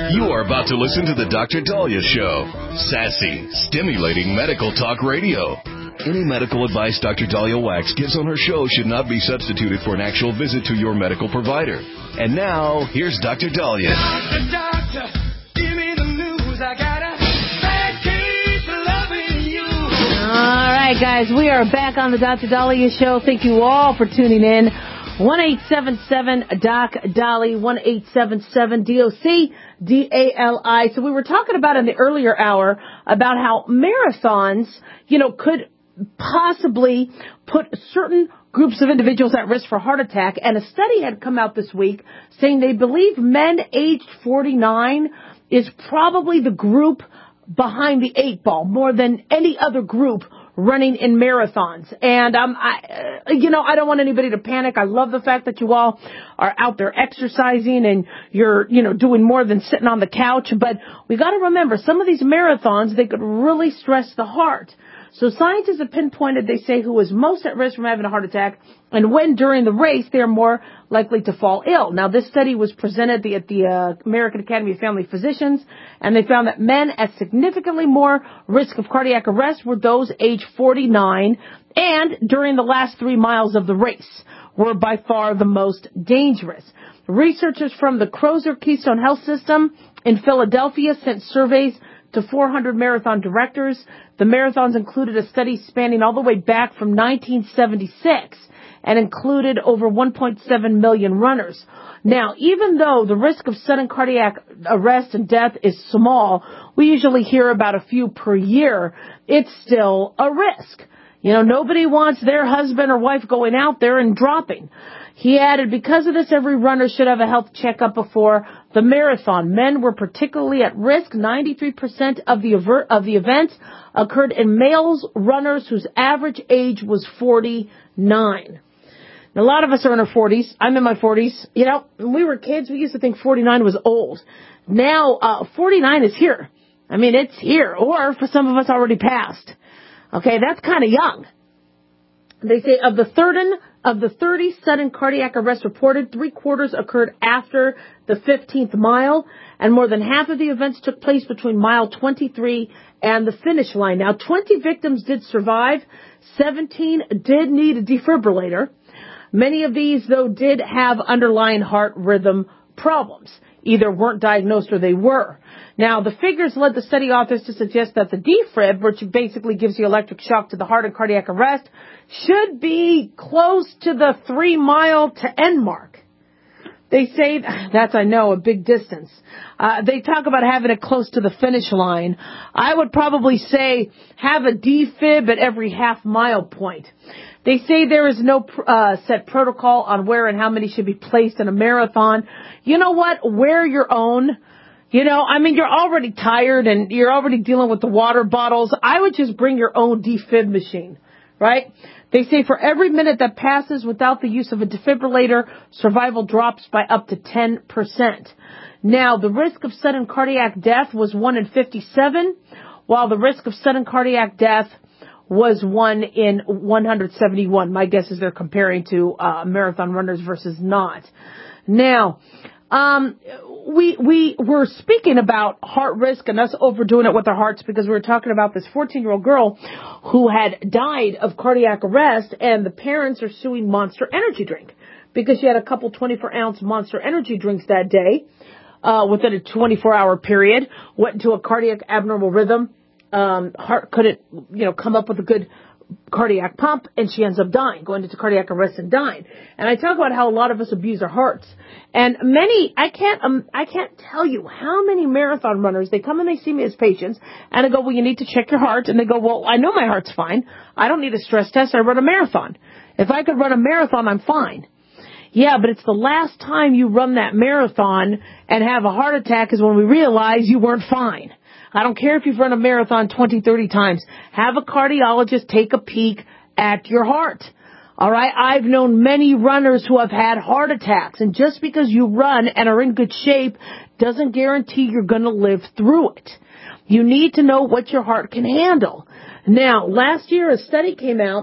You are about to listen to the Dr. Dahlia Show. Sassy, stimulating medical talk radio. Any medical advice Dr. Dahlia Wax gives on her show should not be substituted for an actual visit to your medical provider. And now, here's Dr. Dahlia. Doctor, give me the news. I got a bad case of loving you. All right, guys, we are back on the Dr. Dahlia Show. Thank you all for tuning in. 1-877-DOC-DALI, 1-877-DOC-DALI. So we were talking about in the earlier hour about how marathons, could possibly put certain groups of individuals at risk for heart attack. And a study had come out this week saying they believe men aged 49 is probably the group behind the eight ball more than any other group running in marathons. And, I don't want anybody to panic. I love the fact that you all are out there exercising and you're, doing more than sitting on the couch. But we got to remember, some of these marathons, they could really stress the heart. So scientists have pinpointed, they say, who is most at risk from having a heart attack and when during the race they are more likely to fall ill. Now, this study was presented at the American Academy of Family Physicians, and they found that men at significantly more risk of cardiac arrest were those age 49 and during the last 3 miles of the race were by far the most dangerous. Researchers from the Crozer Keystone Health System in Philadelphia sent surveys to 400 marathon directors. The marathons included a study spanning all the way back from 1976 and included over 1.7 million runners. Now, even though the risk of sudden cardiac arrest and death is small, we usually hear about a few per year, it's still a risk. Nobody wants their husband or wife going out there and dropping. He added, because of this, every runner should have a health checkup before the marathon. Men were particularly at risk. 93% of the event occurred in males runners whose average age was 49. Now, a lot of us are in our 40s. I'm in my 40s. When we were kids, we used to think 49 was old. Now, 49 is here. It's here. Or for some of us already passed. Okay, that's kind of young. They say of the 30 sudden cardiac arrests reported, 3/4 occurred after the 15th mile, and more than half of the events took place between mile 23 and the finish line. Now, 20 victims did survive. 17 did need a defibrillator. Many of these, though, did have underlying heart rhythm problems. Either weren't diagnosed or they were. Now, the figures led the study authors to suggest that the defib, which basically gives you electric shock to the heart and cardiac arrest, should be close to the 3-mile to end mark. They say that's, I know, a big distance. They talk about having it close to the finish line. I would probably say have a defib at every half-mile point. They say there is no set protocol on where and how many should be placed in a marathon. You know what? Wear your own. You're already tired and you're already dealing with the water bottles. I would just bring your own defib machine, right? They say for every minute that passes without the use of a defibrillator, survival drops by up to 10%. Now, the risk of sudden cardiac death was 1 in 57, while the risk of sudden cardiac death was 1 in 171. My guess is they're comparing to marathon runners versus not. Now, we were speaking about heart risk and us overdoing it with our hearts because we were talking about this 14-year-old girl who had died of cardiac arrest, and the parents are suing Monster Energy Drink because she had a couple 24-ounce Monster Energy drinks that day within a 24-hour period, went into a cardiac abnormal rhythm. Heart couldn't, come up with a good cardiac pump, and she ends up dying, going into cardiac arrest and dying. And I talk about how a lot of us abuse our hearts. And I can't tell you how many marathon runners, they come and they see me as patients, and I go, well, you need to check your heart. And they go, well, I know my heart's fine. I don't need a stress test. I run a marathon. If I could run a marathon, I'm fine. Yeah, but it's the last time you run that marathon and have a heart attack is when we realize you weren't fine. I don't care if you've run a marathon 20, 30 times. Have a cardiologist take a peek at your heart. All right? I've known many runners who have had heart attacks. And just because you run and are in good shape doesn't guarantee you're going to live through it. You need to know what your heart can handle. Now, last year a study came out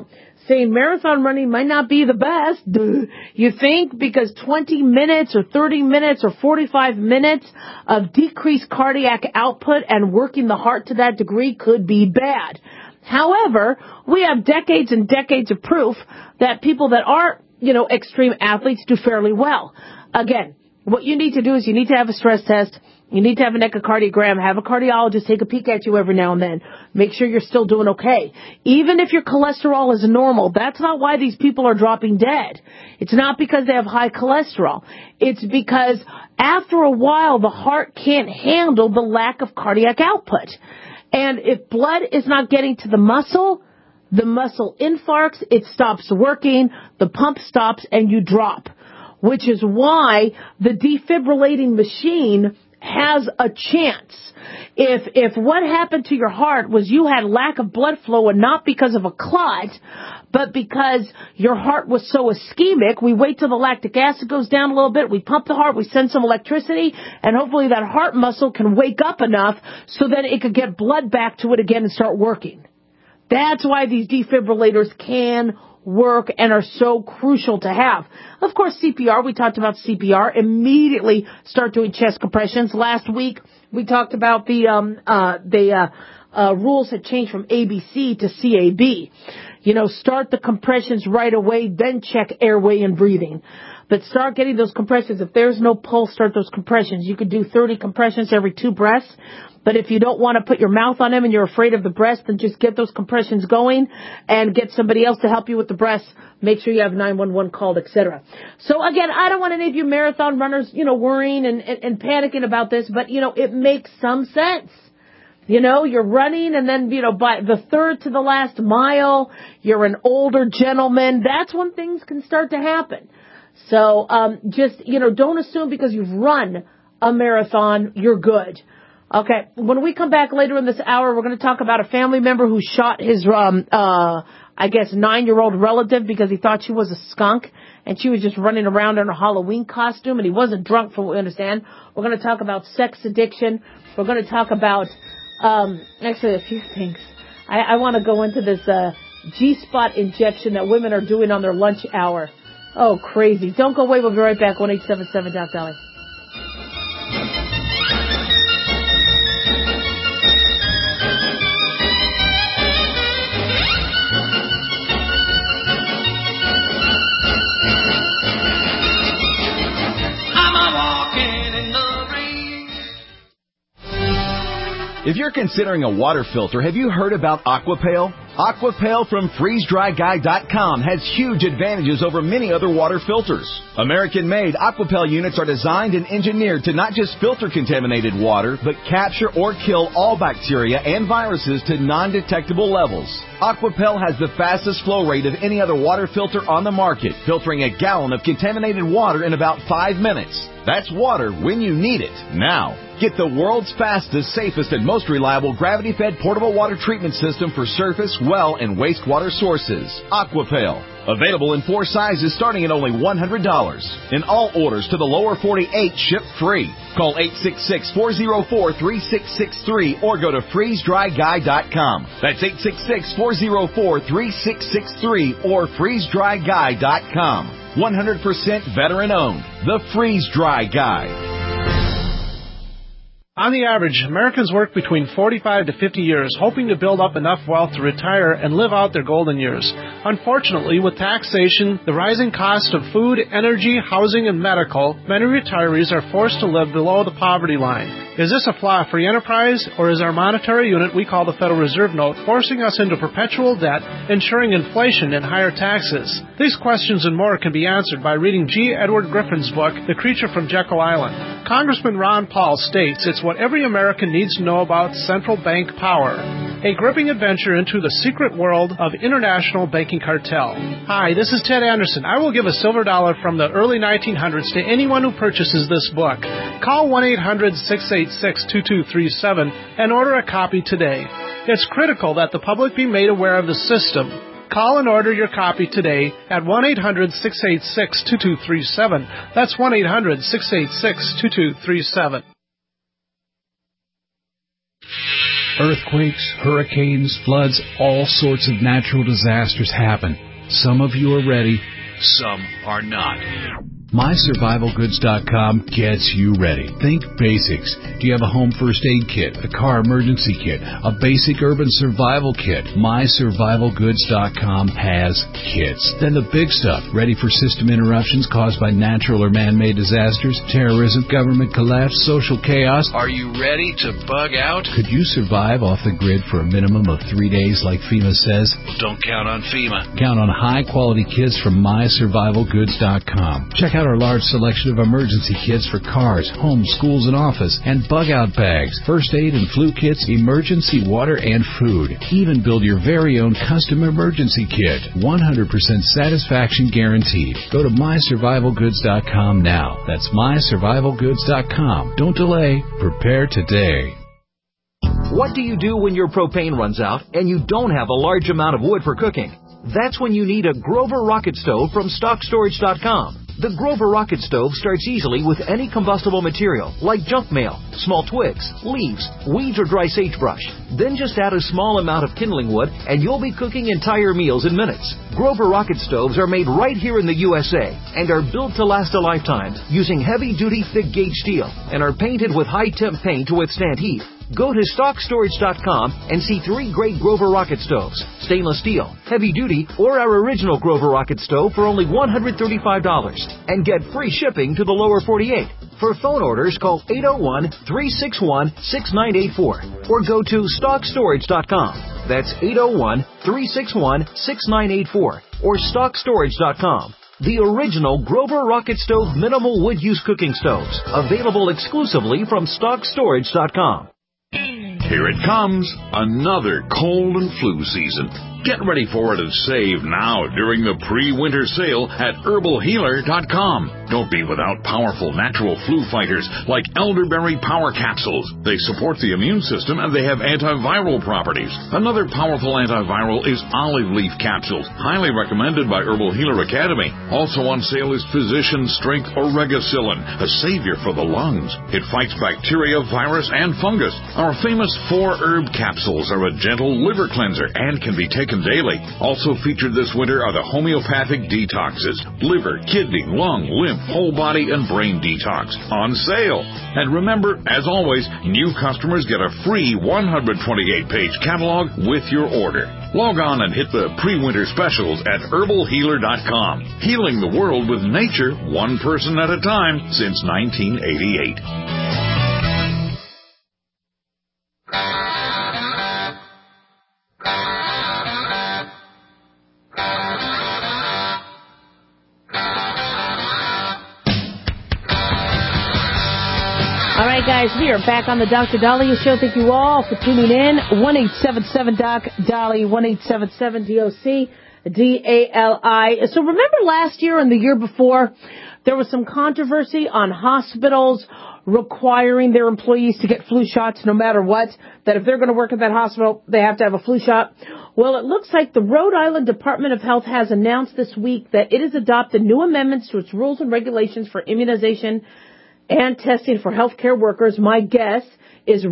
saying marathon running might not be the best. You think? Because 20 minutes or 30 minutes or 45 minutes of decreased cardiac output and working the heart to that degree could be bad. However, we have decades and decades of proof that people that are, extreme athletes do fairly well. Again, what you need to do is you need to have a stress test. You need to have an echocardiogram, have a cardiologist take a peek at you every now and then. Make sure you're still doing okay. Even if your cholesterol is normal, that's not why these people are dropping dead. It's not because they have high cholesterol. It's because after a while, the heart can't handle the lack of cardiac output. And if blood is not getting to the muscle infarcts, it stops working, the pump stops, and you drop. Which is why the defibrillating machine has a chance. If what happened to your heart was you had lack of blood flow and not because of a clot, but because your heart was so ischemic, we wait till the lactic acid goes down a little bit, we pump the heart, we send some electricity, and hopefully that heart muscle can wake up enough so that it could get blood back to it again and start working. That's why these defibrillators can work and are so crucial to have. Of course, CPR, we talked about CPR. Immediately start doing chest compressions. Last week, we talked about the rules had changed from ABC to CAB. Start the compressions right away, then check airway and breathing. But start getting those compressions. If there's no pulse, start those compressions. You could do 30 compressions every 2 breaths. But if you don't want to put your mouth on them and you're afraid of the breath, then just get those compressions going and get somebody else to help you with the breath. Make sure you have 911 called, etc. So again, I don't want any of you marathon runners, worrying and panicking about this, but, it makes some sense. You're running and then, by the third to the last mile, you're an older gentleman. That's when things can start to happen. So, don't assume because you've run a marathon, you're good. Okay, when we come back later in this hour, we're going to talk about a family member who shot his, 9-year-old relative because he thought she was a skunk and she was just running around in a Halloween costume and he wasn't drunk, from what we understand. We're going to talk about sex addiction. We're going to talk about, actually a few things. I want to go into this, G-spot injection that women are doing on their lunch hour. Oh, crazy. Don't go away. We'll be right back. 1-877 Doc Dolly. If you're considering a water filter, have you heard about Aquapale? Aquapale from FreezeDryGuy.com has huge advantages over many other water filters. American-made Aquapale units are designed and engineered to not just filter contaminated water, but capture or kill all bacteria and viruses to non-detectable levels. Aquapale has the fastest flow rate of any other water filter on the market, filtering a gallon of contaminated water in about 5 minutes. That's water when you need it, now. Get the world's fastest, safest, and most reliable gravity-fed portable water treatment system for surface, well, and wastewater sources. Aquapale. Available in 4 sizes starting at only $100. And all orders to the lower 48 ship free. Call 866-404-3663 or go to FreezeDryGuy.com. That's 866-404-3663 or FreezeDryGuy.com. 100% veteran owned. The Freeze Dry Guy. On the average, Americans work between 45 to 50 years, hoping to build up enough wealth to retire and live out their golden years. Unfortunately, with taxation, the rising cost of food, energy, housing, and medical, many retirees are forced to live below the poverty line. Is this a flaw-free enterprise, or is our monetary unit we call the Federal Reserve Note forcing us into perpetual debt, ensuring inflation and higher taxes? These questions and more can be answered by reading G. Edward Griffin's book, The Creature from Jekyll Island. Congressman Ron Paul states it's what every American needs to know about central bank power. A gripping adventure into the secret world of international banking cartel. Hi, this is Ted Anderson. I will give a silver dollar from the early 1900s to anyone who purchases this book. Call 1-800-686-2237 and order a copy today. It's critical that the public be made aware of the system. Call and order your copy today at 1-800-686-2237. That's 1-800-686-2237. Earthquakes, hurricanes, floods, all sorts of natural disasters happen. Some of you are ready, some are not. MySurvivalGoods.com gets you ready. Think basics. Do you have a home first aid kit, a car emergency kit, a basic urban survival kit? MySurvivalGoods.com has kits. Then the big stuff, ready for system interruptions caused by natural or man-made disasters, terrorism, government collapse, social chaos. Are you ready to bug out? Could you survive off the grid for a minimum of 3 days like FEMA says? Well, don't count on FEMA. Count on high-quality kits from MySurvivalGoods.com. Check out our large selection of emergency kits for cars, homes, schools, and office, and bug-out bags, first aid and flu kits, emergency water, and food. Even build your very own custom emergency kit. 100% satisfaction guaranteed. Go to MySurvivalGoods.com now. That's MySurvivalGoods.com. Don't delay. Prepare today. What do you do when your propane runs out and you don't have a large amount of wood for cooking? That's when you need a Grover Rocket Stove from StockStorage.com. The Grover Rocket Stove starts easily with any combustible material, like junk mail, small twigs, leaves, weeds, or dry sagebrush. Then just add a small amount of kindling wood, and you'll be cooking entire meals in minutes. Grover Rocket Stoves are made right here in the USA and are built to last a lifetime using heavy-duty, thick-gauge steel and are painted with high-temp paint to withstand heat. Go to StockStorage.com and see 3 great Grover Rocket Stoves, stainless steel, heavy-duty, or our original Grover Rocket Stove for only $135, and get free shipping to the lower 48. For phone orders, call 801-361-6984 or go to StockStorage.com. That's 801-361-6984 or StockStorage.com. The original Grover Rocket Stove minimal wood use cooking stoves, available exclusively from StockStorage.com. Here it comes, another cold and flu season. Get ready for it and save now during the pre-winter sale at HerbalHealer.com. Don't be without powerful natural flu fighters like elderberry power capsules. They support the immune system and they have antiviral properties. Another powerful antiviral is olive leaf capsules, highly recommended by Herbal Healer Academy. Also on sale is Physician Strength Oregacillin, a savior for the lungs. It fights bacteria, virus, and fungus. Our famous 4-herb capsules are a gentle liver cleanser and can be taken daily. Also featured this winter are the homeopathic detoxes, liver, kidney, lung, lymph, whole body, and brain detox on sale. And remember, as always, new customers get a free 128-page catalog with your order. Log on and hit the pre-winter specials at HerbalHealer.com. Healing the world with nature, one person at a time since 1988. All right, guys, we are back on the Dr. Daliah Show. Thank you all for tuning in. 1-877-DOC-DALI, 1-877-DOC-DALI. So remember last year and the year before, there was some controversy on hospitals requiring their employees to get flu shots no matter what, that if they're going to work at that hospital, they have to have a flu shot. Well, it looks like the Rhode Island Department of Health has announced this week that it has adopted new amendments to its rules and regulations for immunization and testing for healthcare workers. My guess is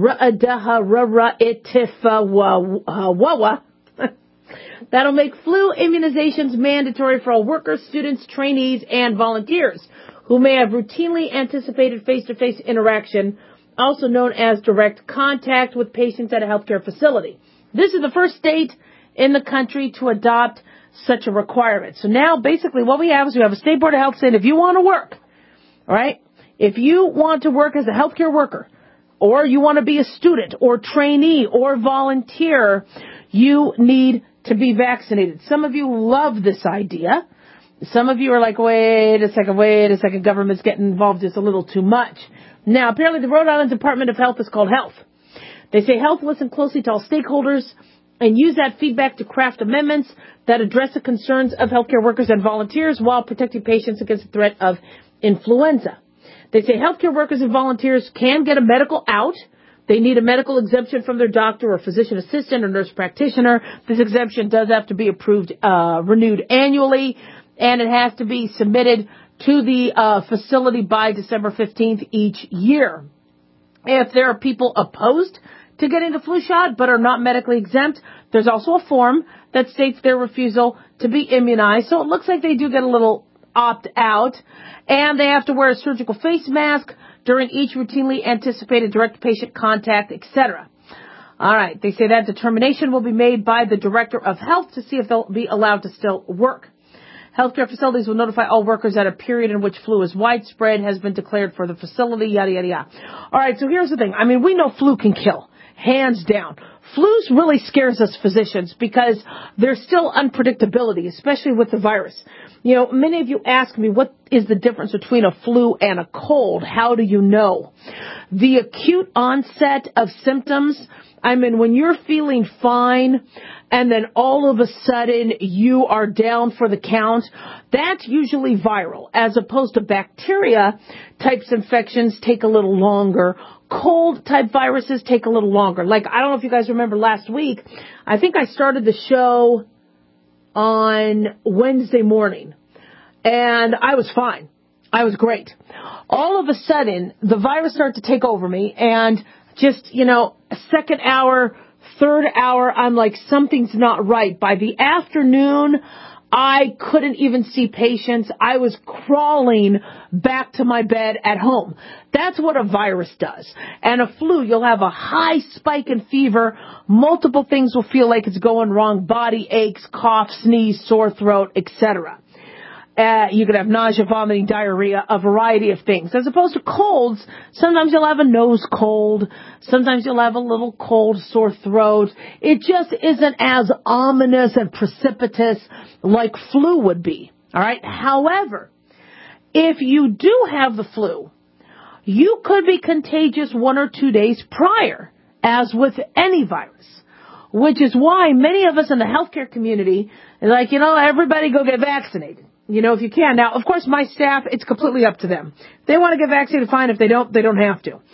that'll make flu immunizations mandatory for all workers, students, trainees, and volunteers who may have routinely anticipated face-to-face interaction, also known as direct contact with patients at a healthcare facility. This is the first state in the country to adopt such a requirement. So now, basically, what we have is we have a State Board of Health saying if you want to work, all right, if you want to work as a healthcare worker, or you want to be a student or trainee or volunteer, you need to be vaccinated. Some of you love this idea. Some of you are like, wait a second, government's getting involved just a little too much. Now, apparently the Rhode Island Department of Health is called Health. They say Health listen closely to all stakeholders and use that feedback to craft amendments that address the concerns of healthcare workers and volunteers while protecting patients against the threat of influenza. They say healthcare workers and volunteers can get a medical out. They need a medical exemption from their doctor or physician assistant or nurse practitioner. This exemption does have to be renewed annually, and it has to be submitted to the facility by December 15th each year. If there are people opposed to getting the flu shot but are not medically exempt, there's also a form that states their refusal to be immunized. So it looks like they do get a little opt-out, and they have to wear a surgical face mask during each routinely anticipated direct patient contact, etc. All right, they say that determination will be made by the Director of Health to see if they'll be allowed to still work. Healthcare facilities will notify all workers that a period in which flu is widespread has been declared for the facility, yada, yada, yada. All right, so here's the thing. I mean, we know flu can kill, hands down. Flu really scares us physicians because there's still unpredictability, especially with the virus. You know, many of you ask me, what is the difference between a flu and a cold? How do you know? The acute onset of symptoms, I mean, when you're feeling fine and then all of a sudden you are down for the count, that's usually viral, as opposed to bacteria types infections take a little longer. Cold type viruses take a little longer. Like, I don't know if you guys remember last week, I think I started the show on Wednesday morning and I was fine. I was great. All of a sudden, the virus started to take over me and just, second hour, third hour, I'm like, something's not right. By the afternoon, I couldn't even see patients. I was crawling back to my bed at home. That's what a virus does. And a flu, you'll have a high spike in fever. Multiple things will feel like it's going wrong. Body aches, cough, sneeze, sore throat, etc. You could have nausea, vomiting, diarrhea, a variety of things. As opposed to colds, sometimes you'll have a nose cold. Sometimes you'll have a little cold, sore throat. It just isn't as ominous and precipitous like flu would be. All right. However, if you do have the flu, you could be contagious 1 or 2 days prior, as with any virus. Which is why many of us in the healthcare community are like, everybody go get vaccinated. If you can. Now, of course, my staff, it's completely up to them. If they want to get vaccinated, fine. If they don't have to.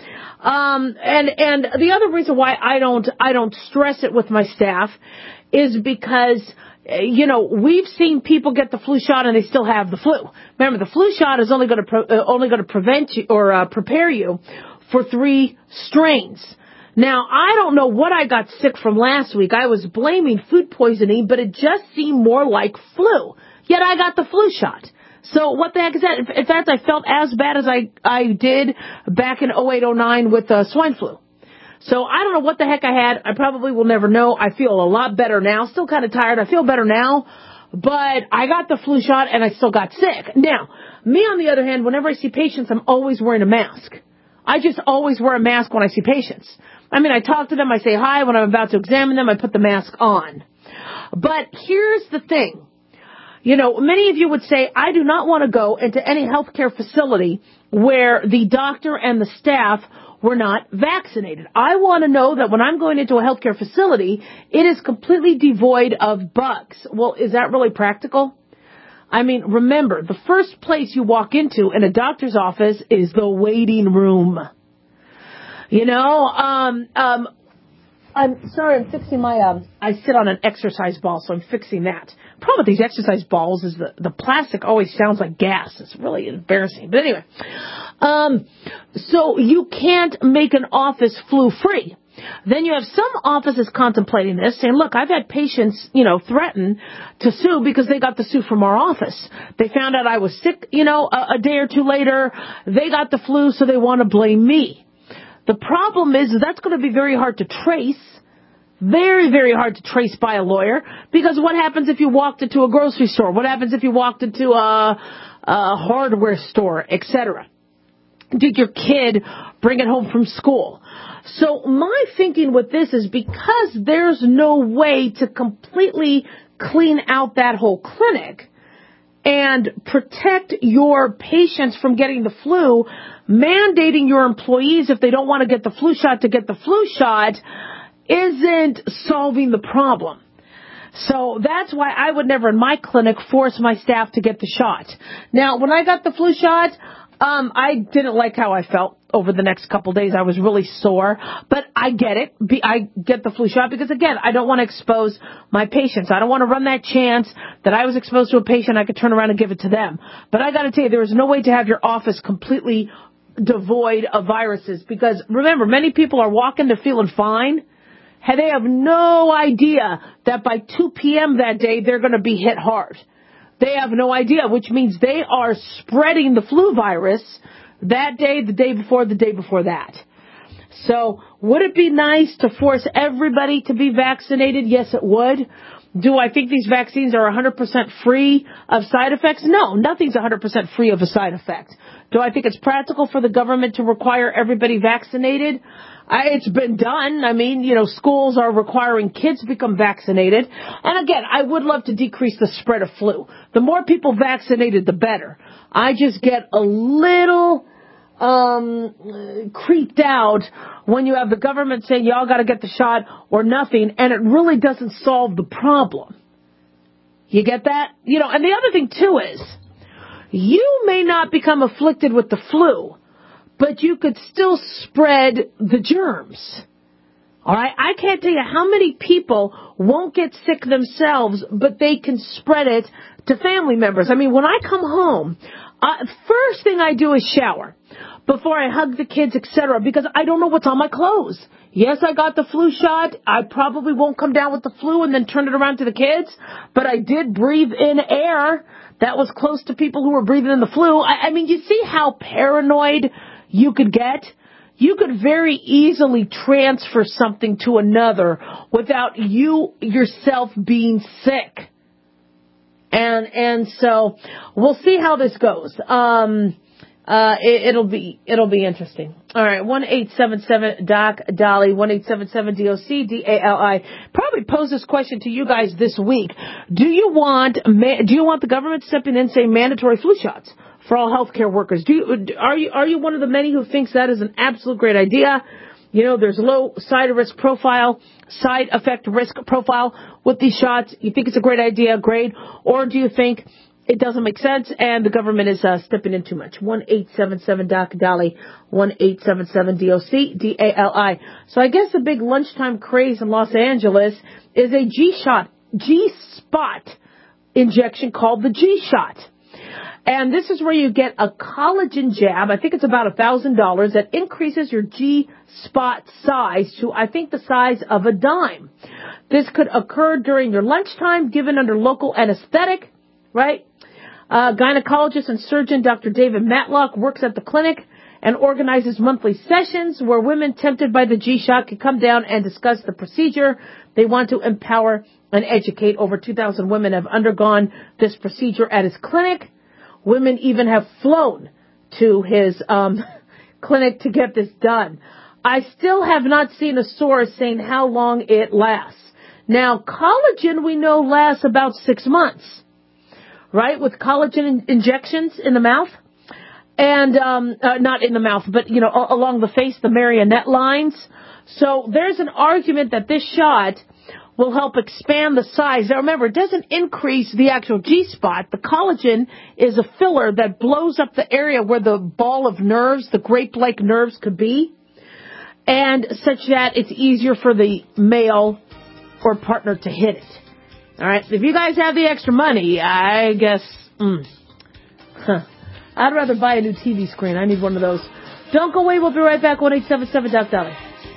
And the other reason why I don't stress it with my staff is because, we've seen people get the flu shot and they still have the flu. Remember, the flu shot is only going to prevent you or prepare you for 3 strains. Now, I don't know what I got sick from last week. I was blaming food poisoning, but it just seemed more like flu. Yet I got the flu shot. So what the heck is that? In fact, I felt as bad as I did back in 08-09 with swine flu. So I don't know what the heck I had. I probably will never know. I feel a lot better now. Still kind of tired. I feel better now. But I got the flu shot and I still got sick. Now, me on the other hand, whenever I see patients, I'm always wearing a mask. I just always wear a mask when I see patients. I mean, I talk to them. I say hi. When I'm about to examine them, I put the mask on. But here's the thing. Many of you would say, I do not want to go into any healthcare facility where the doctor and the staff were not vaccinated. I want to know that when I'm going into a healthcare facility, it is completely devoid of bugs. Well, is that really practical? I mean, remember, the first place you walk into in a doctor's office is the waiting room. I'm sorry, I'm fixing my, I sit on an exercise ball, so I'm fixing that. The problem with these exercise balls is the plastic always sounds like gas. It's really embarrassing. But anyway, so you can't make an office flu-free. Then you have some offices contemplating this, saying, look, I've had patients, threaten to sue because they got the sue from our office. They found out I was sick, a day or two later. They got the flu, so they want to blame me. The problem is that's going to be very hard to trace, very, very hard to trace by a lawyer, because what happens if you walked into a grocery store? What happens if you walked into a hardware store, etc.? Did your kid bring it home from school? So my thinking with this is because there's no way to completely clean out that whole clinic and protect your patients from getting the flu, mandating your employees, if they don't want to get the flu shot, to get the flu shot isn't solving the problem. So that's why I would never in my clinic force my staff to get the shot. Now, when I got the flu shot, I didn't like how I felt over the next couple days. I was really sore, but I get it. I get the flu shot because, again, I don't want to expose my patients. I don't want to run that chance that I was exposed to a patient, I could turn around and give it to them. But I got to tell you, there is no way to have your office completely devoid of viruses. Because remember, many people are walking to feeling fine. And they have no idea that by 2 p.m. that day, they're going to be hit hard. They have no idea, which means they are spreading the flu virus that day, the day before that. So would it be nice to force everybody to be vaccinated? Yes, it would. Do I think these vaccines are 100% free of side effects? No, nothing's 100% free of a side effect. Do I think it's practical for the government to require everybody vaccinated? It's been done. I mean, schools are requiring kids to become vaccinated. And again, I would love to decrease the spread of flu. The more people vaccinated, the better. I just get a little creeped out when you have the government saying y'all got to get the shot or nothing, and it really doesn't solve the problem. You get that? And the other thing too is, you may not become afflicted with the flu, but you could still spread the germs. All right? I can't tell you how many people won't get sick themselves, but they can spread it to family members. I mean, when I come home, first thing I do is shower before I hug the kids, etc., because I don't know what's on my clothes. Yes, I got the flu shot. I probably won't come down with the flu and then turn it around to the kids, but I did breathe in air that was close to people who were breathing in the flu. I mean, you see how paranoid you could get? You could very easily transfer something to another without you yourself being sick. And so we'll see how this goes. It'll be interesting. All right, 1-877-DOC-DOLLY, 1-877-DOC-DALI. Probably pose this question to you guys this week. Do you want the government stepping in, say, mandatory flu shots for all healthcare workers? Are you one of the many who thinks that is an absolute great idea? There's low side effect risk profile with these shots. You think it's a great idea, great, or do you think it doesn't make sense and the government is stepping in too much? 1-877-DOC-DOLLY, 1-877-DOC-DALI. So I guess the big lunchtime craze in Los Angeles is a G-spot injection called the G-shot. And this is where you get a collagen jab. I think it's about $1,000 that increases your G-spot size to, I think, the size of a dime. This could occur during your lunchtime, given under local anesthetic, right? Gynecologist and surgeon Dr. David Matlock works at the clinic and organizes monthly sessions where women tempted by the G-shot can come down and discuss the procedure. They want to empower and educate. Over 2,000 women have undergone this procedure at his clinic. Women even have flown to his clinic to get this done. I still have not seen a source saying how long it lasts. Now, collagen we know lasts about 6 months, right? With collagen injections in the mouth. And not in the mouth, but, along the face, the marionette lines. So there's an argument that this shot will help expand the size. Now remember, it doesn't increase the actual G-spot. The collagen is a filler that blows up the area where the ball of nerves, the grape-like nerves could be, and such that it's easier for the male or partner to hit it. All right, if you guys have the extra money, I guess, I'd rather buy a new TV screen. I need one of those. Don't go away. We'll be right back. 1-877-DOC-DOLLY.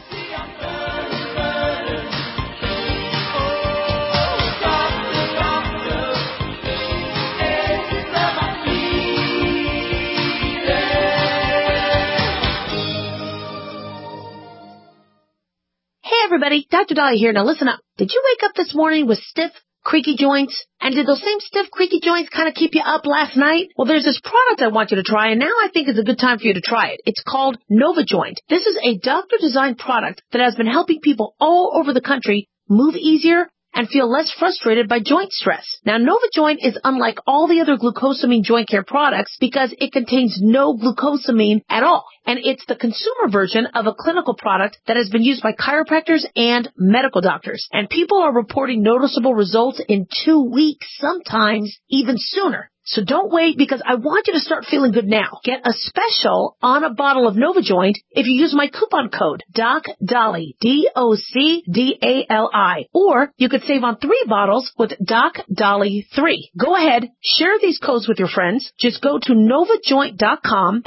Everybody, Dr. Dolly here. Now listen up. Did you wake up this morning with stiff, creaky joints? And did those same stiff, creaky joints kind of keep you up last night? Well, there's this product I want you to try, and now I think it's a good time for you to try it. It's called NovaJoint. This is a doctor-designed product that has been helping people all over the country move easier and feel less frustrated by joint stress. Now, NovaJoint is unlike all the other glucosamine joint care products because it contains no glucosamine at all. And it's the consumer version of a clinical product that has been used by chiropractors and medical doctors. And people are reporting noticeable results in 2 weeks, sometimes even sooner. So don't wait, because I want you to start feeling good now. Get a special on a bottle of NovaJoint if you use my coupon code DocDolly, DocDali. Or you could save on 3 bottles with DocDolly 3. Go ahead, share these codes with your friends. Just go to NovaJoint.com,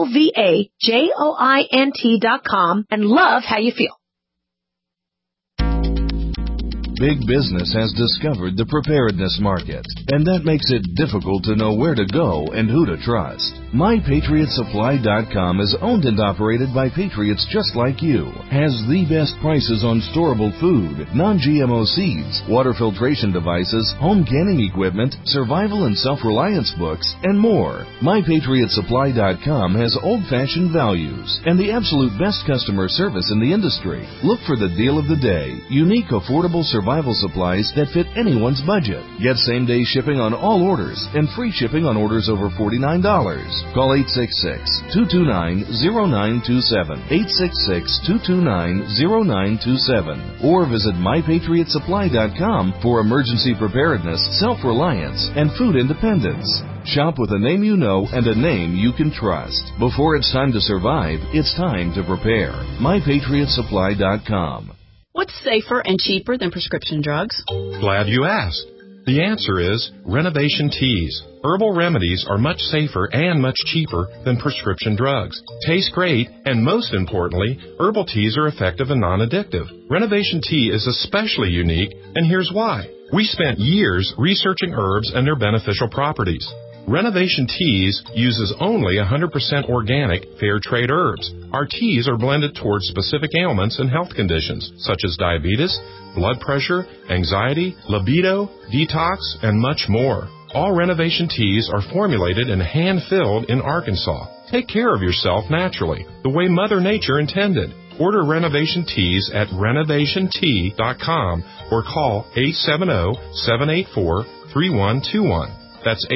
NovaJoint.com, and love how you feel. Big business has discovered the preparedness market, and that makes it difficult to know where to go and who to trust. MyPatriotSupply.com is owned and operated by patriots just like you, has the best prices on storable food, non-GMO seeds, water filtration devices, home canning equipment, survival and self-reliance books, and more. MyPatriotSupply.com has old-fashioned values and the absolute best customer service in the industry. Look for the deal of the day, unique, affordable survival supplies that fit anyone's budget. Get same-day shipping on all orders and free shipping on orders over $49. Call 866-229-0927, 866-229-0927, or visit MyPatriotSupply.com for emergency preparedness, self-reliance, and food independence. Shop with a name you know and a name you can trust. Before it's time to survive, it's time to prepare. MyPatriotSupply.com. What's safer and cheaper than prescription drugs? Glad you asked. The answer is Renovation Teas. Herbal remedies are much safer and much cheaper than prescription drugs. Taste great, and most importantly, herbal teas are effective and non-addictive. Renovation Tea is especially unique, and here's why. We spent years researching herbs and their beneficial properties. Renovation Teas uses only 100% organic, fair trade herbs. Our teas are blended towards specific ailments and health conditions, such as diabetes, blood pressure, anxiety, libido, detox, and much more. All Renovation Teas are formulated and hand-filled in Arkansas. Take care of yourself naturally, the way Mother Nature intended. Order Renovation Teas at renovationtea.com or call 870-784-3121. That's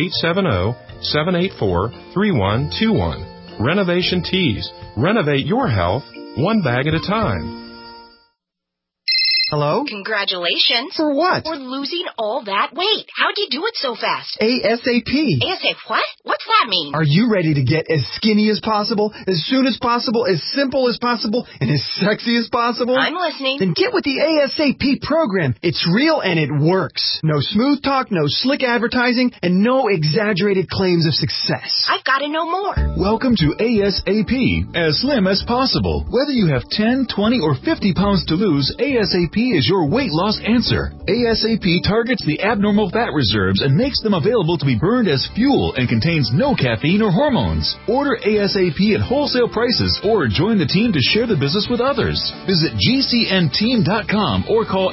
870-784-3121. Renovation Teas. Renovate your health, one bag at a time. Hello? Congratulations. For what? For losing all that weight. How'd you do it so fast? ASAP. ASAP what? What's that mean? Are you ready to get as skinny as possible, as soon as possible, as simple as possible, and as sexy as possible? I'm listening. Then get with the ASAP program. It's real and it works. No smooth talk, no slick advertising, and no exaggerated claims of success. I've got to know more. Welcome to ASAP, as slim as possible. Whether you have 10, 20, or 50 pounds to lose, ASAP is your weight loss answer. ASAP targets the abnormal fat reserves and makes them available to be burned as fuel and contains no caffeine or hormones. Order ASAP at wholesale prices or join the team to share the business with others. Visit GCNteam.com or call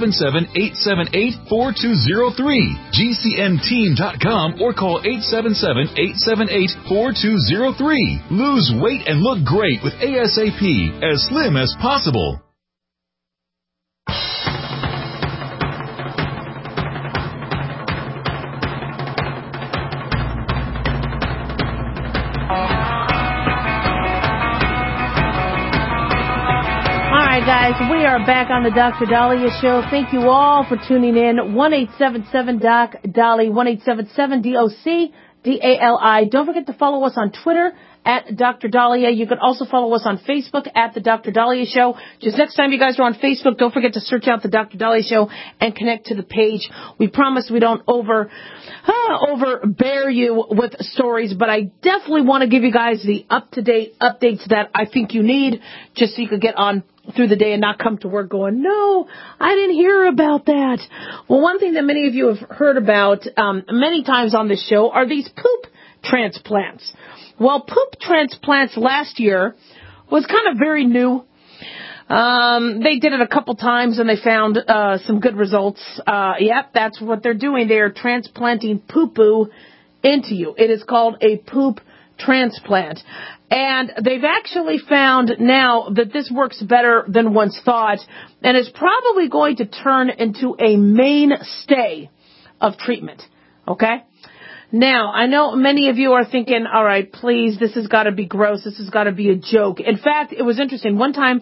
877-878-4203. GCNteam.com or call 877-878-4203. Lose weight and look great with ASAP, as slim as possible. Guys, we are back on the Dr. Dahlia Show. Thank you all for tuning in. 1-877-DOC-DALI, 1-877-DOC-DALI. Don't forget to follow us on Twitter at Dr. Dahlia. You can also follow us on Facebook at the Dr. Dahlia Show. Just next time you guys are on Facebook, don't forget to search out the Dr. Dahlia Show and connect to the page. We promise we don't overbear you with stories, but I definitely want to give you guys the up-to-date updates that I think you need, just so you could get on through the day and not come to work going, no, I didn't hear about that. Well, one thing that many of you have heard about many times on this show are these poop transplants. Well, poop transplants last year was kind of very new. They did it a couple times and they found some good results. Yep, that's what they're doing. They are transplanting poo-poo into you. It is called a poop transplant. And they've actually found now that this works better than once thought and is probably going to turn into a mainstay of treatment. Okay? Now, I know many of you are thinking, all right, please, this has got to be gross. This has got to be a joke. In fact, it was interesting. One time,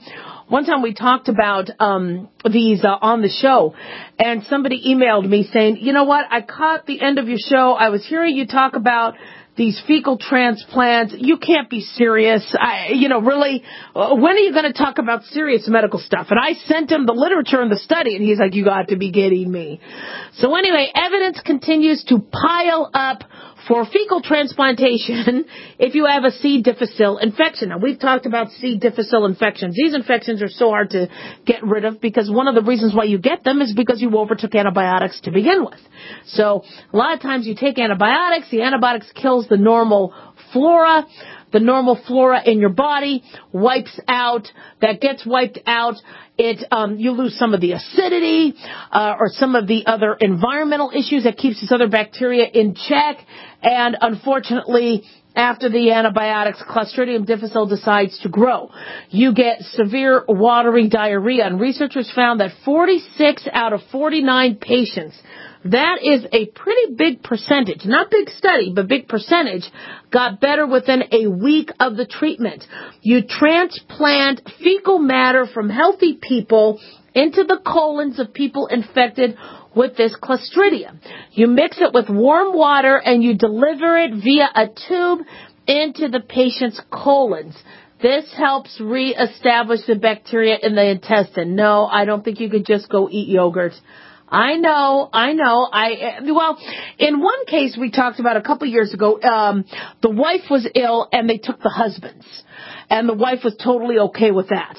one time we talked about these on the show, and somebody emailed me saying, you know what, I caught the end of your show. I was hearing you talk about these fecal transplants. You can't be serious. Really, when are you going to talk about serious medical stuff? And I sent him the literature and the study, and he's like, you got to be kidding me. So anyway, evidence continues to pile up for fecal transplantation if you have a C. difficile infection. Now, we've talked about C. difficile infections. These infections are so hard to get rid of because one of the reasons why you get them is because you overtook antibiotics to begin with. So a lot of times you take antibiotics, the antibiotics kills the normal flora. The normal flora in your body wipes out. That gets wiped out. You lose some of the acidity or some of the other environmental issues that keeps this other bacteria in check. And unfortunately, after the antibiotics, Clostridium difficile decides to grow. You get severe watery diarrhea. And researchers found that 46 out of 49 patients, that is a pretty big percentage, not big study, but big percentage, got better within a week of the treatment. You transplant fecal matter from healthy people into the colons of people infected with this Clostridium. You mix it with warm water and you deliver it via a tube into the patient's colons. This helps reestablish the bacteria in the intestine. No, I don't think you could just go eat yogurt. I know. Well, in one case we talked about a couple years ago, the wife was ill and they took the husbands. And the wife was totally okay with that.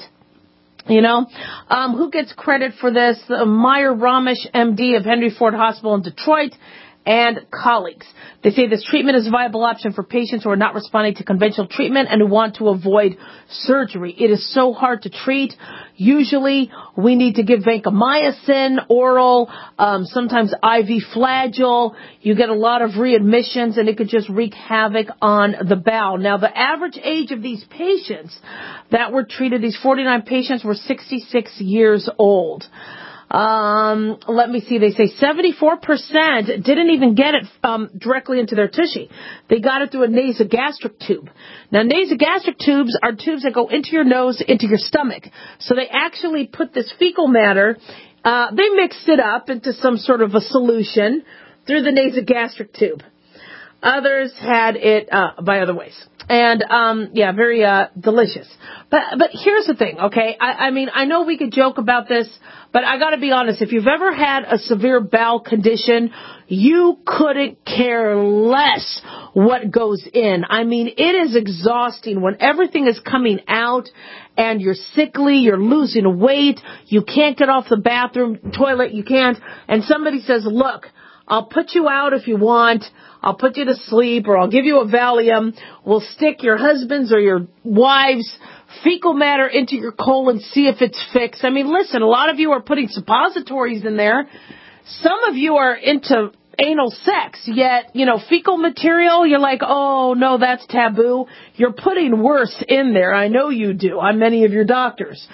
Who gets credit for this? Meyer Ramesh, MD of Henry Ford Hospital in Detroit, and colleagues. They say this treatment is a viable option for patients who are not responding to conventional treatment and who want to avoid surgery. It is so hard to treat. Usually, we need to give vancomycin, oral, sometimes IV Flagyl. You get a lot of readmissions, and it could just wreak havoc on the bowel. Now, the average age of these patients that were treated, these 49 patients, were 66 years old. Let me see. They say 74% didn't even get it directly into their tushy. They got it through a nasogastric tube. Now, nasogastric tubes are tubes that go into your nose, into your stomach. So they actually put this fecal matter, they mixed it up into some sort of a solution through the nasogastric tube. Others had it by other ways. And, very delicious. But here's the thing, okay? I mean, I know we could joke about this, but I gotta be honest. If you've ever had a severe bowel condition, you couldn't care less what goes in. I mean, it is exhausting when everything is coming out and you're sickly, you're losing weight, you can't get off the bathroom, toilet, you can't, and somebody says, look, I'll put you out if you want. I'll put you to sleep, or I'll give you a Valium. We'll stick your husband's or your wife's fecal matter into your colon, see if it's fixed. I mean, listen, a lot of you are putting suppositories in there. Some of you are into anal sex, yet, fecal material, you're like, oh, no, that's taboo. You're putting worse in there. I know you do. I'm many of your doctors.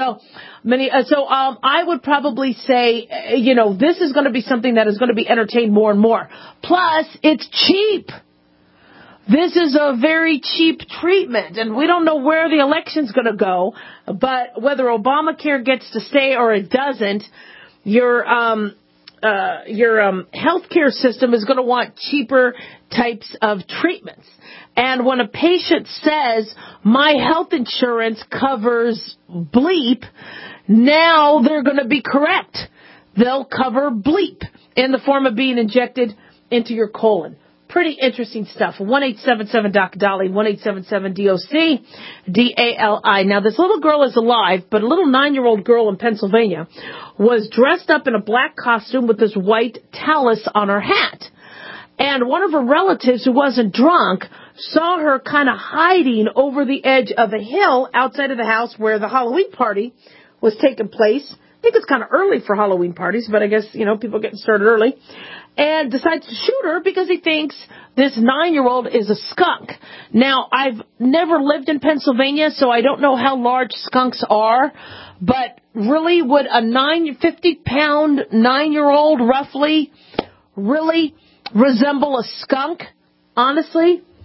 I would probably say, this is going to be something that is going to be entertained more and more. Plus, it's cheap. This is a very cheap treatment, and we don't know where the election's going to go, but whether Obamacare gets to stay or it doesn't, your healthcare system is going to want cheaper types of treatments. And when a patient says, my health insurance covers bleep, now they're going to be correct. They'll cover bleep in the form of being injected into your colon. Pretty interesting stuff. 1-877-DOC-DOLLY, 1-877-DOC-DALI. Now, this little girl is alive, but a little 9-year-old girl in Pennsylvania was dressed up in a black costume with this white talus on her hat. And one of her relatives who wasn't drunk saw her kind of hiding over the edge of a hill outside of the house where the Halloween party was taking place. I think it's kind of early for Halloween parties, but I guess, people are getting started early. And decides to shoot her because he thinks this 9-year-old is a skunk. Now, I've never lived in Pennsylvania, so I don't know how large skunks are. But really, would a 50-pound 9-year-old roughly really resemble a skunk? Honestly?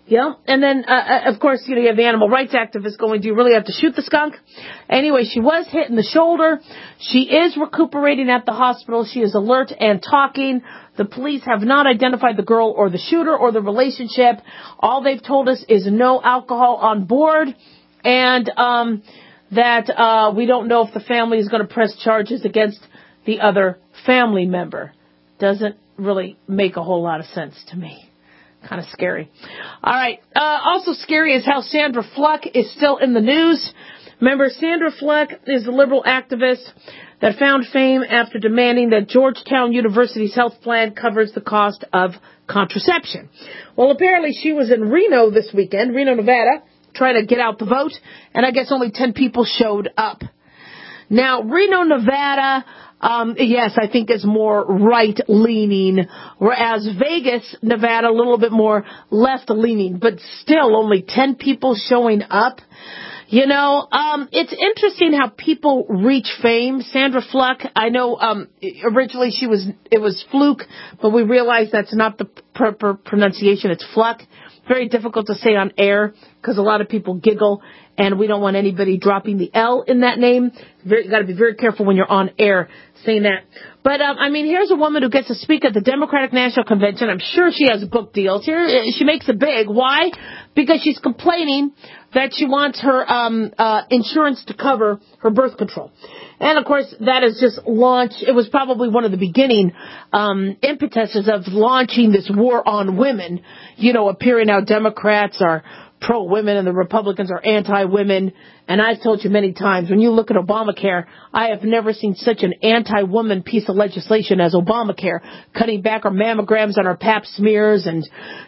Yeah, and then, of course, you have the animal rights activists going, do you really have to shoot the skunk? Anyway, she was hit in the shoulder. She is recuperating at the hospital. She is alert and talking. The police have not identified the girl or the shooter or the relationship. All they've told us is no alcohol on board, and that we don't know if the family is going to press charges against the other family member. Doesn't really make a whole lot of sense to me. Kind of scary. All right. Also scary is how Sandra Fluck is still in the news. Remember, Sandra Fluck is the liberal activist that found fame after demanding that Georgetown University's health plan covers the cost of contraception. Well, apparently she was in Reno this weekend, Reno, Nevada, trying to get out the vote, and I guess only 10 people showed up. Now, Reno, Nevada, yes, I think is more right-leaning, whereas Vegas, Nevada, a little bit more left-leaning, but still only 10 people showing up. It's interesting how people reach fame. Sandra Fluck, I know originally it was Fluke, but we realized that's not the proper pronunciation. It's Fluck. Very difficult to say on air because a lot of people giggle, and we don't want anybody dropping the L in that name. You got to be very careful when you're on air saying that. But here's a woman who gets to speak at the Democratic National Convention. I'm sure she has book deals. Here she makes it big. Why? Because she's complaining that she wants her insurance to cover her birth control. And, of course, that is just launched. It was probably one of the beginning impetuses of launching this war on women, appearing how Democrats are pro-women and the Republicans are anti-women. And I've told you many times, when you look at Obamacare, I have never seen such an anti-woman piece of legislation as Obamacare, cutting back our mammograms and our pap smears and,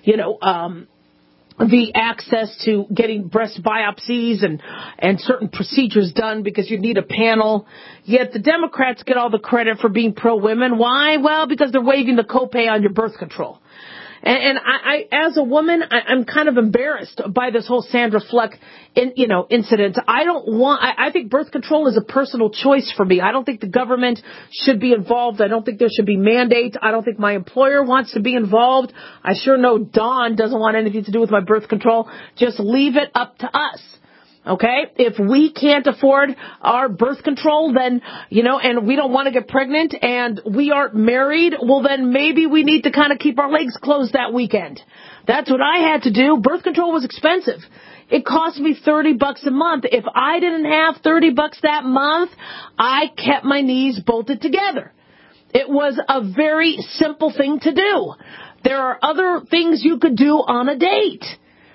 the access to getting breast biopsies and certain procedures done because you need a panel. Yet the Democrats get all the credit for being pro-women. Why? Well, because they're waiving the copay on your birth control. And I as a woman, I'm kind of embarrassed by this whole Sandra Fluck, incident. I think birth control is a personal choice for me. I don't think the government should be involved. I don't think there should be mandates. I don't think my employer wants to be involved. I sure know Dawn doesn't want anything to do with my birth control. Just leave it up to us. Okay? If we can't afford our birth control, then, and we don't want to get pregnant and we aren't married, well, then maybe we need to kind of keep our legs closed that weekend. That's what I had to do. Birth control was expensive. It cost me $30 a month. If I didn't have $30 that month, I kept my knees bolted together. It was a very simple thing to do. There are other things you could do on a date.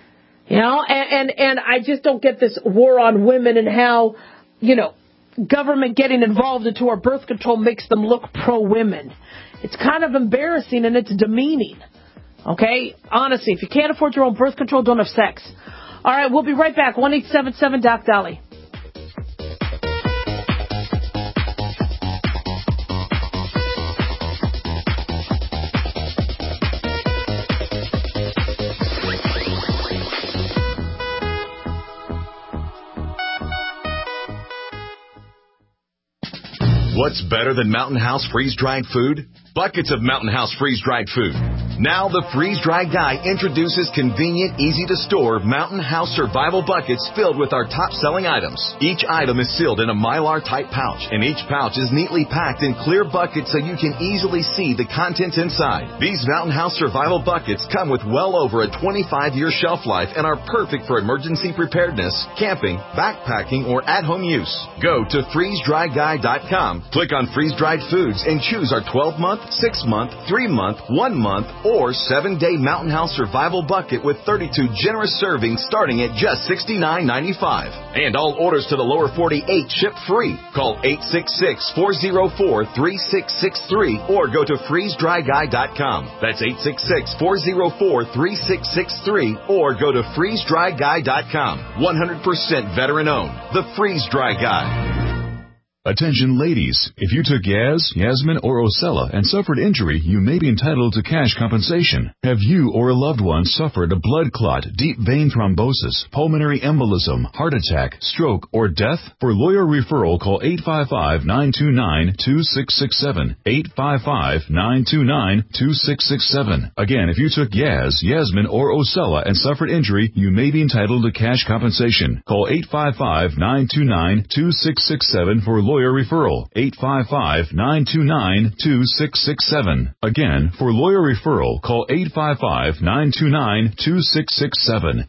And I just don't get this war on women and how, government getting involved into our birth control makes them look pro-women. It's kind of embarrassing and it's demeaning. Okay? Honestly, if you can't afford your own birth control, don't have sex. All right, we'll be right back. 1-877-DOC-DOLLY. What's better than Mountain House freeze-dried food? Buckets of Mountain House freeze-dried food. Now the freeze-dried guy introduces convenient, easy-to-store Mountain House survival buckets filled with our top-selling items. Each item is sealed in a Mylar-type pouch, and each pouch is neatly packed in clear buckets so you can easily see the contents inside. These Mountain House survival buckets come with well over a 25-year shelf life and are perfect for emergency preparedness, camping, backpacking, or at-home use. Go to freezedryguy.com, click on freeze-dried foods, and choose our 12-month, 6-month, 3-month, 1-month, or 7-day Mountain House survival bucket with 32 generous servings starting at just $69.95. And all orders to the lower 48 ship free. Call 866-404-3663 or go to freezedryguy.com. That's 866-404-3663 or go to freezedryguy.com. 100% veteran owned. The Freeze Dry Guy. Attention ladies, if you took Yaz, Yasmin, or Ocella and suffered injury, you may be entitled to cash compensation. Have you or a loved one suffered a blood clot, deep vein thrombosis, pulmonary embolism, heart attack, stroke, or death? For lawyer referral, call 855-929-2667. 855-929-2667. Again, if you took Yaz, Yasmin, or Ocella and suffered injury, you may be entitled to cash compensation. Call 855-929-2667 for lawyer referral. 855-929-2667. Again, for lawyer referral, call 855-929-2667.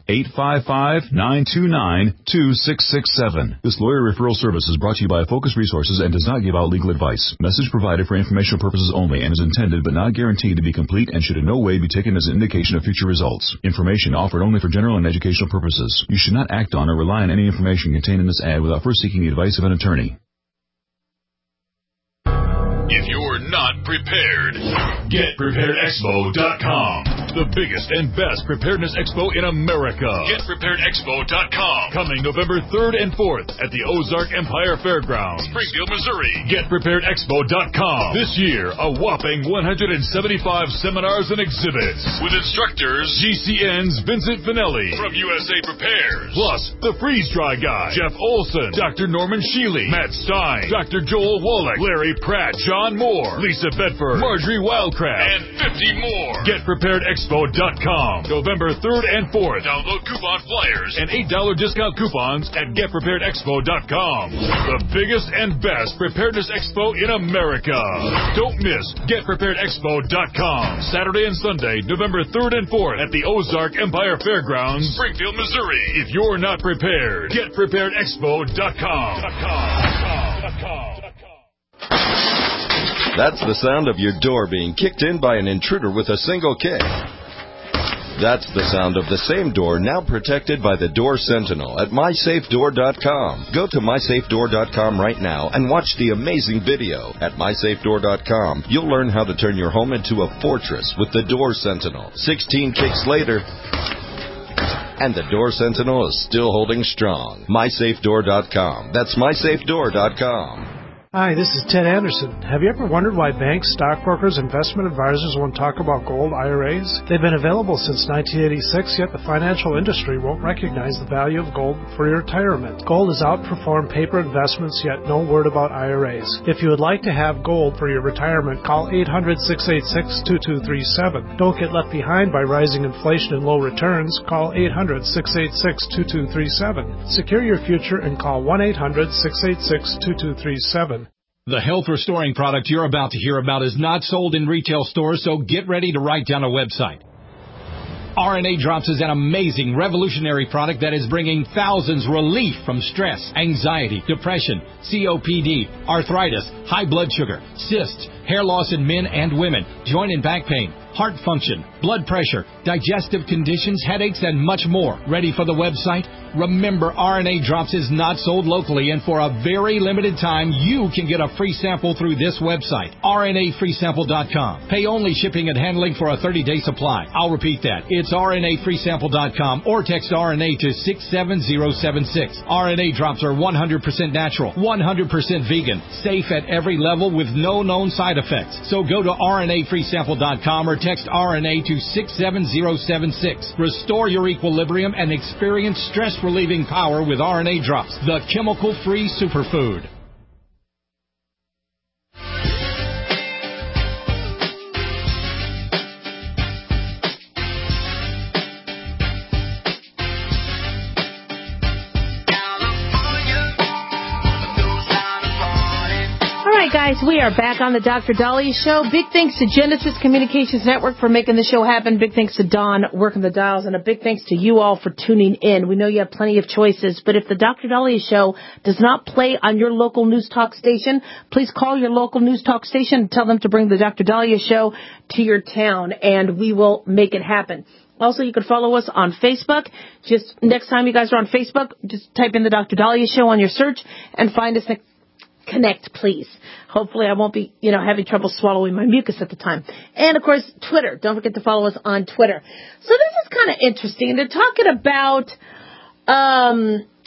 855-929-2667. This lawyer referral service is brought to you by Focus Resources and does not give out legal advice. Message provided for informational purposes only and is intended but not guaranteed to be complete and should in no way be taken as an indication of future results. Information offered only for general and educational purposes. You should not act on or rely on any information contained in this ad without first seeking the advice of an attorney. If you're not prepared, GetPreparedExpo.com. The biggest and best preparedness expo in America. GetPreparedExpo.com. Coming November 3rd and 4th at the Ozark Empire Fairgrounds, Springfield, Missouri. GetPreparedExpo.com. This year, a whopping 175 seminars and exhibits with instructors GCN's Vincent Finelli from USA Prepares, plus the freeze-dry guy, Jeff Olson, Dr. Norman Shealy, Matt Stein, Dr. Joel Wallach, Larry Pratt, John Moore, Lisa Bedford, Marjorie Wildcraft, and 50 more. GetPreparedExpo.com. November 3rd and 4th. Download coupon flyers and $8 discount coupons at GetPreparedExpo.com. The biggest and best preparedness expo in America. Don't miss GetPreparedExpo.com. Saturday and Sunday, November 3rd and 4th at the Ozark Empire Fairgrounds, Springfield, Missouri. If you're not prepared, GetPreparedExpo.com. That's the sound of your door being kicked in by an intruder with a single kick. That's the sound of the same door now protected by the Door Sentinel at MySafeDoor.com. Go to MySafeDoor.com right now and watch the amazing video. At MySafeDoor.com, you'll learn how to turn your home into a fortress with the Door Sentinel. 16 kicks later, and the Door Sentinel is still holding strong. MySafeDoor.com. That's MySafeDoor.com. Hi, this is Ted Anderson. Have you ever wondered why banks, stockbrokers, investment advisors won't talk about gold IRAs? They've been available since 1986, yet the financial industry won't recognize the value of gold for your retirement. Gold has outperformed paper investments, yet no word about IRAs. If you would like to have gold for your retirement, call 800-686-2237. Don't get left behind by rising inflation and low returns. Call 800-686-2237. Secure your future and call 1-800-686-2237. The health-restoring product you're about to hear about is not sold in retail stores, so get ready to write down a website. RNA Drops is an amazing, revolutionary product that is bringing thousands relief from stress, anxiety, depression, COPD, arthritis, high blood sugar, cysts, hair loss in men and women, joint and back pain, heart function, blood pressure, digestive conditions, headaches, and much more. Ready for the website? Remember, RNA Drops is not sold locally, and for a very limited time, you can get a free sample through this website, RNAFreeSample.com. Pay only shipping and handling for a 30-day supply. I'll repeat that. It's RNAFreeSample.com or text RNA to 67076. RNA Drops are 100% natural, 100% vegan, safe at every level with no known side effects. So go to RNAFreeSample.com or text RNA to 67076. Restore your equilibrium and experience stress-relieving power with RNA Drops, the chemical-free superfood. Guys, we are back on the Dr. Dahlia Show. Big thanks to Genesis Communications Network for making the show happen. Big thanks to Don working the dials, and a big thanks to you all for tuning in. We know you have plenty of choices, but if the Dr. Dahlia Show does not play on your local news talk station, please call your local news talk station and tell them to bring the Dr. Dahlia Show to your town, and we will make it happen. Also, you can follow us on Facebook. Just next time you guys are on Facebook, just type in the Dr. Dahlia Show on your search and find us. Connect, please. Hopefully I won't be, having trouble swallowing my mucus at the time. And, of course, Twitter. Don't forget to follow us on Twitter. So this is kind of interesting. They're talking about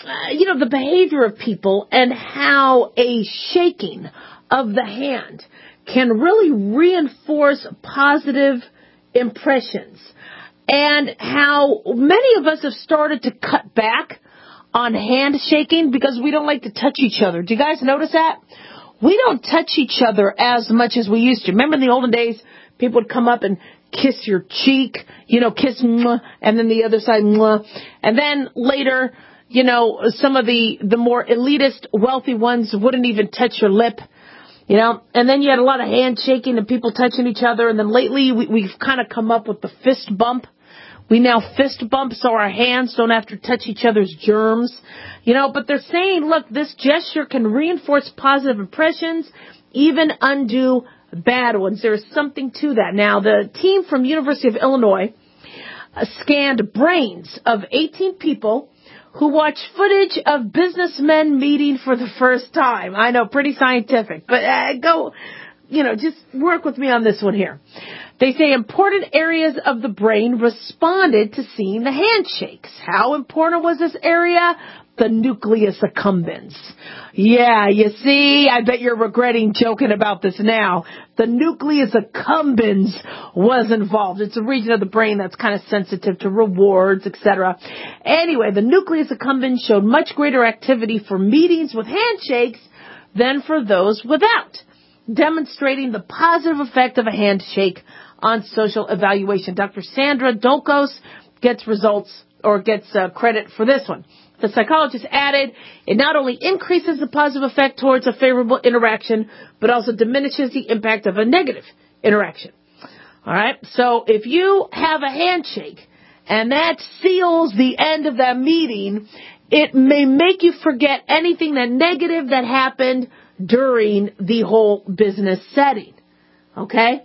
the behavior of people and how a shaking of the hand can really reinforce positive impressions, and how many of us have started to cut back on handshaking because we don't like to touch each other. Do you guys notice that? We don't touch each other as much as we used to. Remember in the olden days, people would come up and kiss your cheek, kiss, mwah, and then the other side, mwah. And then later, some of the more elitist, wealthy ones wouldn't even touch your lip, and then you had a lot of handshaking and people touching each other. And then lately we've kind of come up with the fist bump. We now fist bump so our hands don't have to touch each other's germs, but they're saying, look, this gesture can reinforce positive impressions, even undo bad ones. There is something to that. Now, the team from University of Illinois scanned brains of 18 people who watched footage of businessmen meeting for the first time. I know, pretty scientific, but just work with me on this one here. They say important areas of the brain responded to seeing the handshakes. How important was this area? The nucleus accumbens. Yeah, you see, I bet you're regretting joking about this now. The nucleus accumbens was involved. It's a region of the brain that's kind of sensitive to rewards, etc. Anyway, the nucleus accumbens showed much greater activity for meetings with handshakes than for those without, demonstrating the positive effect of a handshake on social evaluation. Dr. Sandra Dolkos gets credit for this one. The psychologist added, it not only increases the positive effect towards a favorable interaction, but also diminishes the impact of a negative interaction. All right? So if you have a handshake and that seals the end of that meeting, it may make you forget anything that negative that happened during the whole business setting. Okay?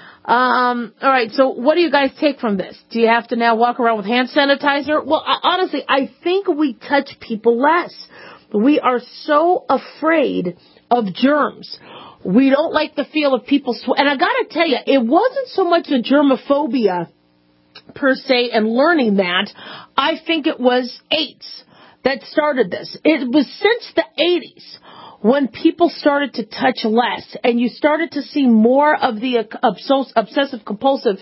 All right, so what do you guys take from this? Do you have to now walk around with hand sanitizer? Well, honestly, I think we touch people less. We are so afraid of germs. We don't like the feel of people sweat. And I gotta tell you, it wasn't so much a germophobia per se and learning that. I think it was AIDS that started this. It was since the 80s when people started to touch less and you started to see more of the obsessive-compulsive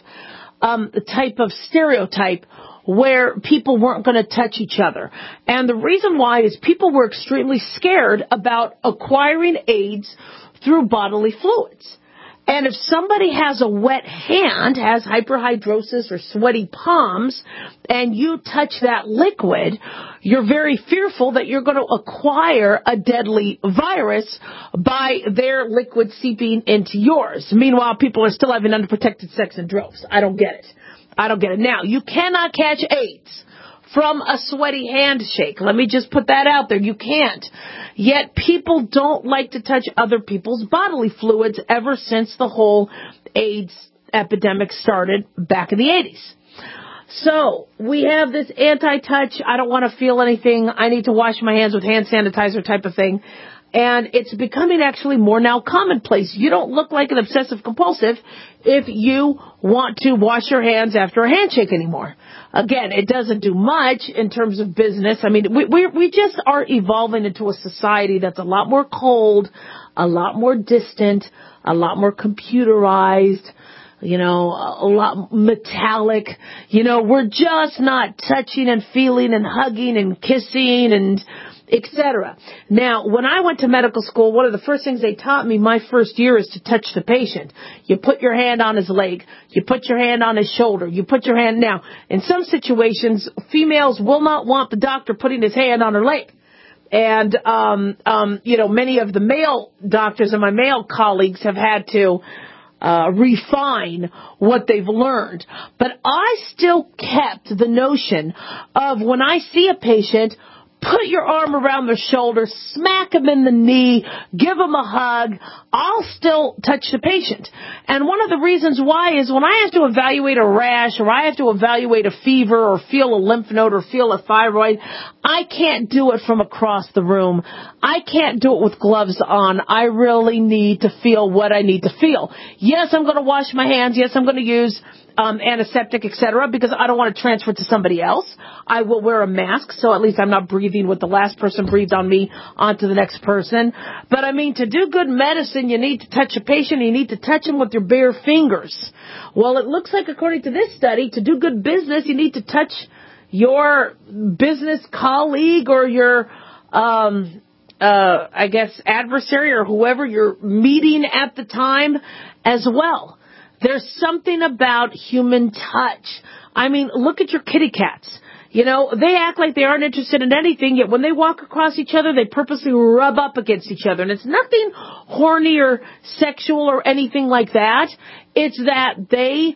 type of stereotype where people weren't going to touch each other. And the reason why is people were extremely scared about acquiring AIDS through bodily fluids. And if somebody has a wet hand, has hyperhidrosis or sweaty palms, and you touch that liquid, you're very fearful that you're going to acquire a deadly virus by their liquid seeping into yours. Meanwhile, people are still having unprotected sex in droves. I don't get it. Now, you cannot catch AIDS from a sweaty handshake. Let me just put that out there. You can't. Yet people don't like to touch other people's bodily fluids ever since the whole AIDS epidemic started back in the 80s. So we have this anti-touch, I don't want to feel anything, I need to wash my hands with hand sanitizer type of thing. And it's becoming actually more now commonplace. You don't look like an obsessive compulsive if you want to wash your hands after a handshake anymore. Again, it doesn't do much in terms of business. I mean, we just are evolving into a society that's a lot more cold, a lot more distant, a lot more computerized, a lot metallic. We're just not touching and feeling and hugging and kissing and etc. Now, when I went to medical school, one of the first things they taught me my first year is to touch the patient. You put your hand on his leg. You put your hand on his shoulder. You put your hand... Now, in some situations, females will not want the doctor putting his hand on her leg. And, many of the male doctors and my male colleagues have had to refine what they've learned. But I still kept the notion of when I see a patient, put your arm around their shoulder, smack them in the knee, give them a hug. I'll still touch the patient. And one of the reasons why is when I have to evaluate a rash or I have to evaluate a fever or feel a lymph node or feel a thyroid, I can't do it from across the room. I can't do it with gloves on. I really need to feel what I need to feel. Yes, I'm going to wash my hands. Yes, I'm going to use antiseptic, etc., because I don't want to transfer it to somebody else. I will wear a mask, so at least I'm not breathing breathing what the last person breathed on me onto the next person. But I mean, to do good medicine, you need to touch a patient. You need to touch them with your bare fingers. Well, it looks like, according to this study, to do good business, you need to touch your business colleague or your, I guess, adversary or whoever you're meeting at the time as well. There's something about human touch. I mean, look at your kitty cats. You know, they act like they aren't interested in anything, yet when they walk across each other, they purposely rub up against each other. And it's nothing horny or sexual or anything like that. It's that they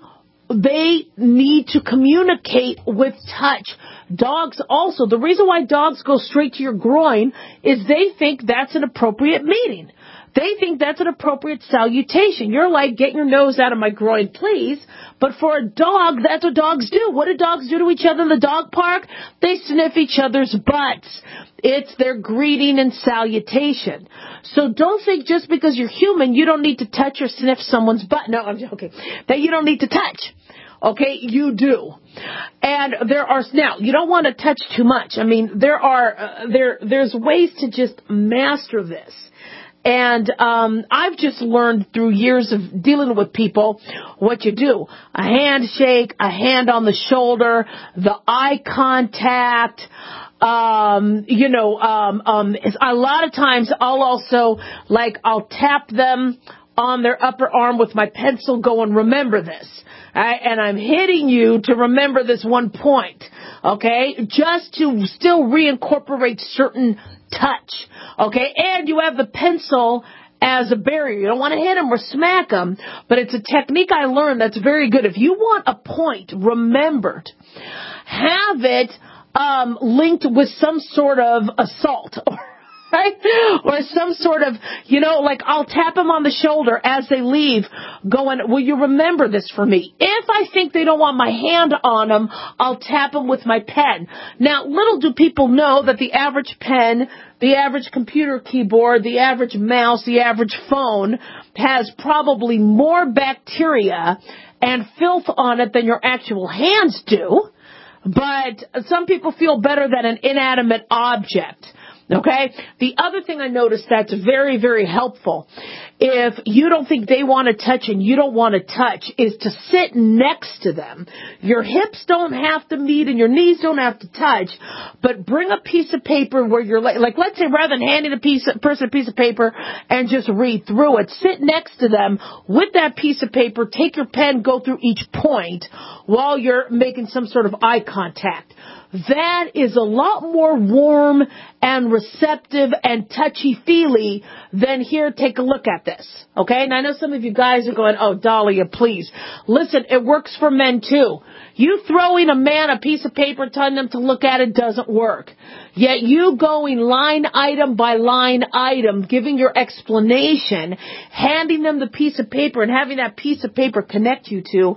need to communicate with touch. Dogs also, the reason why dogs go straight to your groin is they think that's an appropriate meeting. They think that's an appropriate salutation. You're like, get your nose out of my groin, please. But for a dog, that's what dogs do. What do dogs do to each other in the dog park? They sniff each other's butts. It's their greeting and salutation. So don't think just because you're human, you don't need to touch or sniff someone's butt. No, I'm joking. That you don't need to touch. Okay, you do. And now, you don't want to touch too much. I mean, there's ways to just master this. And I've just learned through years of dealing with people what you do. A handshake, a hand on the shoulder, the eye contact. A lot of times I'll tap them on their upper arm with my pencil going, remember this. And I'm hitting you to remember this one point. Okay? Just to still reincorporate certain touch. Okay? And you have the pencil as a barrier. You don't want to hit them or smack them, but it's a technique I learned that's very good. If you want a point remembered, have it linked with some sort of assault, right? Or some sort of, like I'll tap them on the shoulder as they leave going, will you remember this for me? If I think they don't want my hand on them, I'll tap them with my pen. Now, little do people know that the average pen, the average computer keyboard, the average mouse, the average phone has probably more bacteria and filth on it than your actual hands do. But some people feel better than an inanimate object. Okay? The other thing I noticed that's very, very helpful, if you don't think they want to touch and you don't want to touch, is to sit next to them. Your hips don't have to meet and your knees don't have to touch, but bring a piece of paper where you're like let's say rather than handing a person a piece of paper and just read through it, sit next to them with that piece of paper, take your pen, go through each point while you're making some sort of eye contact. That is a lot more warm and receptive and touchy-feely than here, take a look at this. Okay? And I know some of you guys are going, oh, Dahlia, please. Listen, it works for men too. You throwing a man a piece of paper telling them to look at it doesn't work. Yet you going line item by line item, giving your explanation, handing them the piece of paper and having that piece of paper connect you to,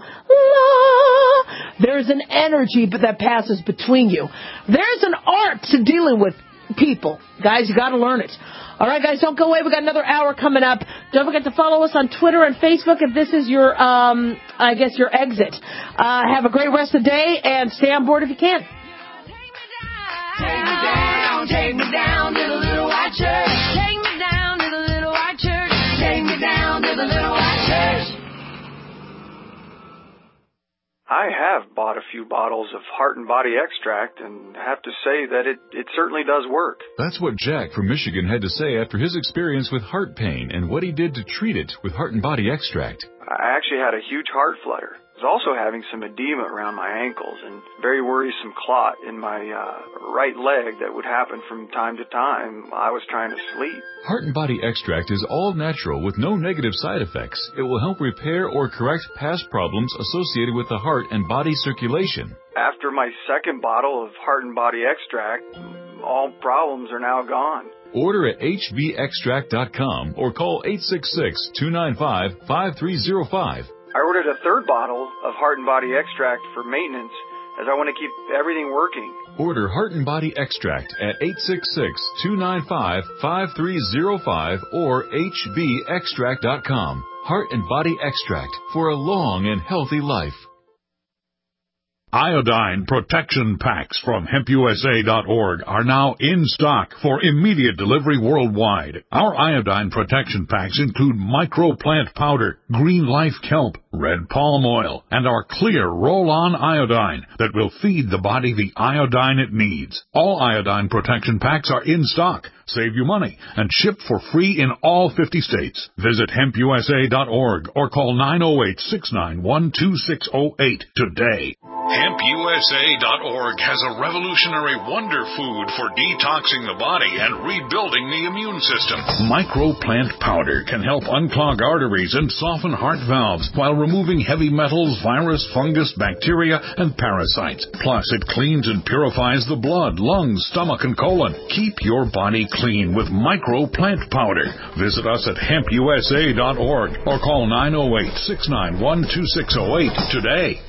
there's an energy that passes between you. There's an art to dealing with people. Guys, you got to learn it. All right, guys, don't go away. We got another hour coming up. Don't forget to follow us on Twitter and Facebook if this is your, your exit. Have a great rest of the day and stay on board if you can. Take me down to the little white church. Take me down to the little white church. Take me down to the little white church. I have bought a few bottles of Heart and Body Extract and have to say that it certainly does work. That's what Jack from Michigan had to say after his experience with heart pain and what he did to treat it with Heart and Body Extract. I actually had a huge heart flutter. I was also having some edema around my ankles and very worrisome clot in my right leg that would happen from time to time while I was trying to sleep. Heart and Body Extract is all natural with no negative side effects. It will help repair or correct past problems associated with the heart and body circulation. After my second bottle of Heart and Body Extract, all problems are now gone. Order at hvextract.com or call 866-295-5305. I ordered a third bottle of Heart and Body Extract for maintenance as I want to keep everything working. Order Heart and Body Extract at 866-295-5305 or hvextract.com. Heart and Body Extract for a long and healthy life. Iodine Protection Packs from HempUSA.org are now in stock for immediate delivery worldwide. Our iodine protection packs include microplant powder, green life kelp, red palm oil, and our clear roll-on iodine that will feed the body the iodine it needs. All iodine protection packs are in stock, save you money, and ship for free in all 50 states. Visit HempUSA.org or call 908-691-2608 today. HempUSA.org has a revolutionary wonder food for detoxing the body and rebuilding the immune system. Microplant powder can help unclog arteries and soften heart valves while removing heavy metals, virus, fungus, bacteria, and parasites. Plus, it cleans and purifies the blood, lungs, stomach, and colon. Keep your body clean with Microplant powder. Visit us at HempUSA.org or call 908-691-2608 today.